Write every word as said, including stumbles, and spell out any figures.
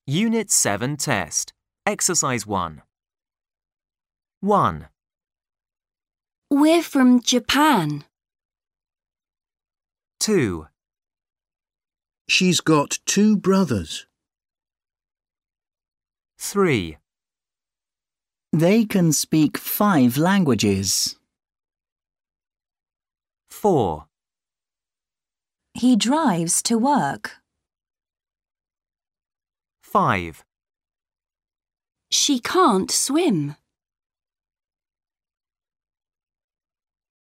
Unit seven test. Exercise one. one. We're from Japan. two. She's got two brothers. three. They can speak five languages. four. He drives to work. five. She can't swim.